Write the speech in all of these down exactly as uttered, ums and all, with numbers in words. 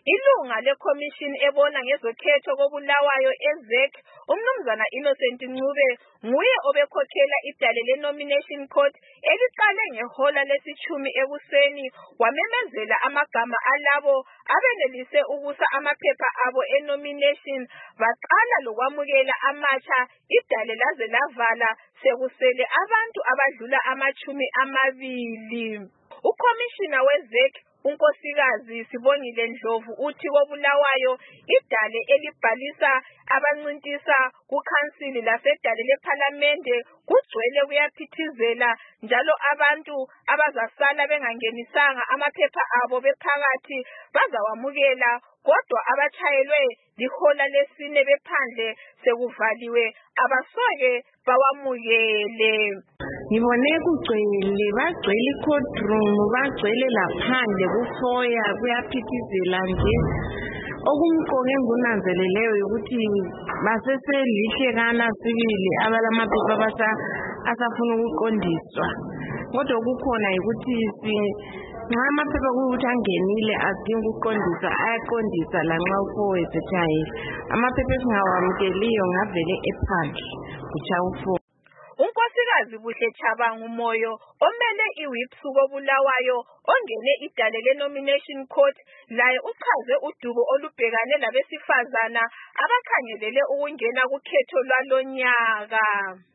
Ilunga leCommission ebona ngezokhetho kobulawayo eZ E C, umnumzana Innocent Ncube, nguye obekhokhela idale le-nomination court eliqale ngehola lesithumi ekuseni wamemezela amagama alabo abenelise ukusa amaphepha abo e-nomination baqala lokwamukela amatsha idale laze lavala sekusele abantu abadlula amachumi amabili. Ukhomishina weZ E C unkosikazi Sibongile Ndlovu uthi kobulawayo idale elibhalisa abancintisa kukhansili lasedale lephalamende kugcwele kuyaphithizela njalo abantu abazasala bengangenisanga amaphepha abo bephakathi bazawamukela kodwa abachayelwe lihola lesine bephandle sekuvaliwe abasoke bawamukele. Ngibone kugcwele bagcwele courtroom bagcwele laphandle kufoya kuyaphithizela nje okumqoke ngunanzeleleyo ukuthi baseselihlekana sibili abalamaphepha basa asafuna ukuqondiswa kodwa kukhona ukuthi si nxa amaphepha kuyukuthi angenile adinga ukuqondisa ayaqondisa lanxa ufowe sethayile amaphepha esingawamukeliyo ngavele ephandle kutsha ufowe. Unkosikazi Buhle Chabangu Moyo omele iWIPS kobulawayo ongene idale le-nomination court laye uchaze udubo olubhekane labesifazana abakhangelele ukungena kukhetho lwalonyaka.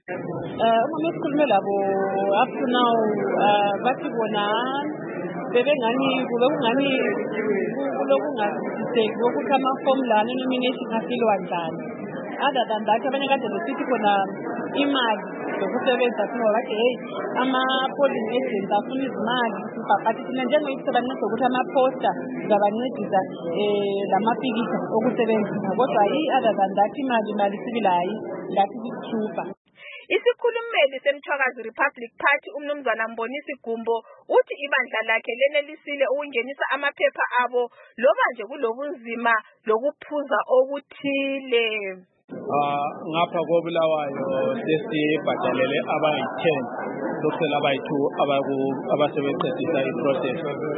Eh uma sikhulume labo up to now bathi bona bebengani kube kungani kulokungaziseki ukuthi ama-form la nomination afilwa njani. Other than that abanye kade besithi khona imali zokusebenza ngoba bathi hey ama-polling agents afuna izimali but thina njengoyiphi sebanceda ukuthi ama-poster zabancedisa um lamapikitsha okusebenza kodwa i-other than that imali imali sibilayi ngathi kuthupha. Isikhulumeli seMthwakazi Republic Party umnumzana Mbonisi Gumbo uthi ibandla lakhe lenelisile ukungenisa amaphepha abo loba nje kulobunzima lokuphuza okuthile. Ah ngapha kobulawayo sesibhadalele abayi-ten lokusela abayi-two abaku abasebeqedisa iprocess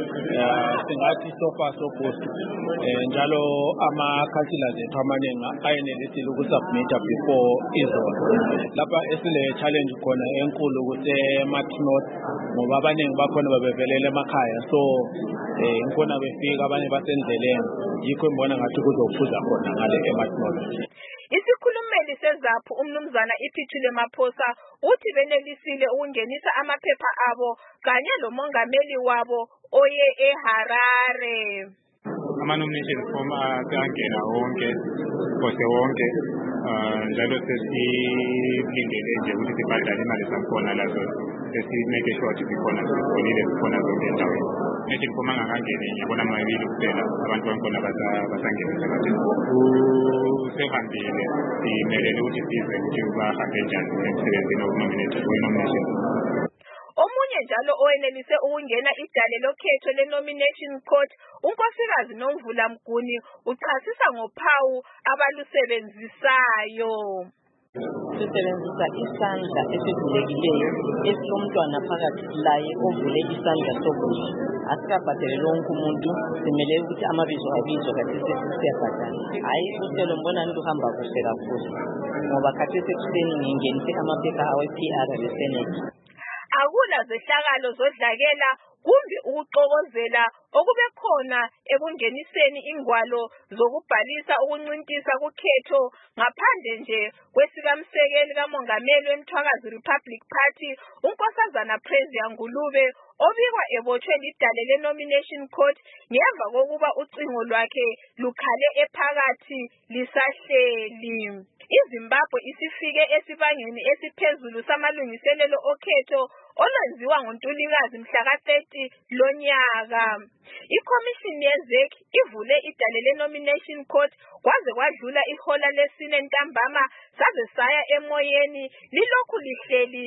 singathi so far so good njalo ama-councillors ethu amaningi ayenelisile ukusubmita before izolo lapha esile challenge khona enkulu kusema-North ngoba abaningi bakhona babevelele emakhaya so ngibona befika abanye basendleleni yikho ngibona ngathi kuzophuza khona ngale ema-North. Isikhulumeli seZAPHU umnumzana Iphithile Maphosa uthi benelisile ukungenisa amaphepha abo kanye lomongameli wabo oye eHarare. Ama-nomination form asangena wonke kose wonke njalo sesilindele nje ukuthi sibhadale imali zakhona lazo sesimeke sure ukuthi sikhona sikhonile sikhona zonke endaweni. Nomination form angakangeni ngiyabona mabili kuphela abantu bankhona basangenisa kahle usehambile simelele ukuthi size ukuthi bahambe njani emsebenzini wokunominate kwi-nomination. Omunye njalo owenelise ukungena idale lokhetho le-nomination court unkosikazi Nomvula Mguni uchasisa ngophawu abalusebenzisayo. Sisebenzisa isandla esivulekileyo esilomntwana phakathi laye ovule isandla sokudla asikabhadele lonke umuntu simele ukuthi amabizo abizwa kathi sesiyabhadala hayi uhlelo mbona luhamba kuhle kakhulu ngoba kathi sekuseni ngingenise amaphepha awe-P R le-Senate. Akula zehlakalo zodlakela kumbe ukuxokozela okube khona ekungeniseni ingwalo zokubhalisa ukuncintisa kukhetho ngaphandle nje kwesikamsekeli kamongameli weMthwakazi Republic Party unkosazana Prezia Ngulube obikwa ebotshwe lidale le-nomination court ngemva kokuba ucingo lwakhe lukhale ephakathi lisahleli. iZimbabwe isifike esibangeni esiphezulu samalungiselelo okhetho olwenziwa ngoNtulikazi mhla ka thirty lonyaka. Ikhomishini yeZ E C ivule idale le-nomination court kwaze kwadlula ihola lesine ntambama saze saya emoyeni lilokhu lihleli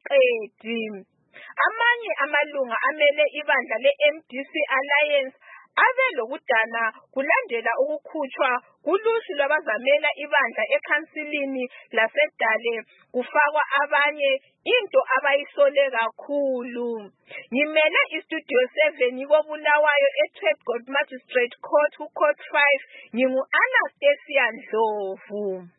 lingakaqedi. Amanye amalunga amele ibandla le-M D C Alliance abe lokudana kulandela ukukhutshwa kuluhlu lwabazamela ibandla ekhansilini lasedale kufakwa abanye into abayisole kakhulu. Ngimele istudio seven koBulawayo eTradegold Magistrate Court ku Court five ngingu Anastasia Ndlovu.